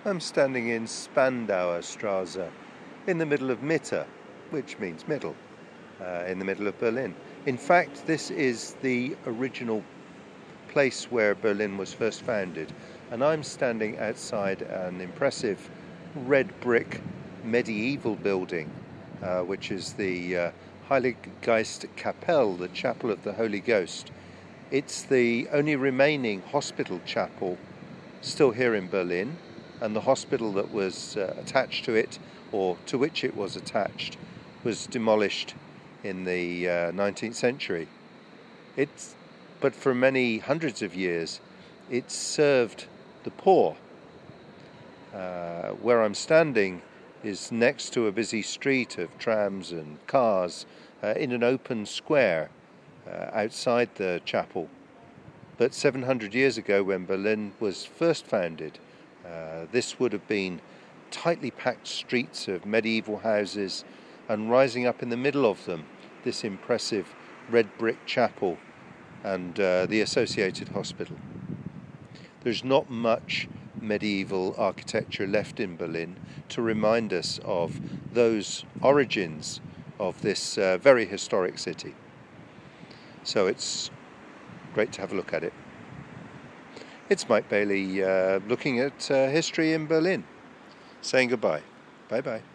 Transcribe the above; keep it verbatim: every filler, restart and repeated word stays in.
I'm standing in Spandauer Straße, in the middle of Mitte, which means middle, uh, in the middle of Berlin. In fact, this is the original place where Berlin was first founded, and I'm standing outside an impressive red brick medieval building, uh, which is the uh, Heiliggeistkapelle, the Chapel of the Holy Ghost. It's the only remaining hospital chapel still here in Berlin, and the hospital that was uh, attached to it, or to which it was attached, was demolished in the uh, nineteenth century. It's, but for many hundreds of years, it served the poor. Uh, where I'm standing is next to a busy street of trams and cars uh, in an open square uh, outside the chapel. But seven hundred years ago, when Berlin was first founded, uh, this would have been tightly packed streets of medieval houses, and rising up in the middle of them, this impressive red brick chapel and uh, the associated hospital. There's not much medieval architecture left in Berlin to remind us of those origins of this uh, very historic city. So it's great to have a look at it. It's Mike Bailey uh, looking at uh, history in Berlin. Saying goodbye. Bye bye.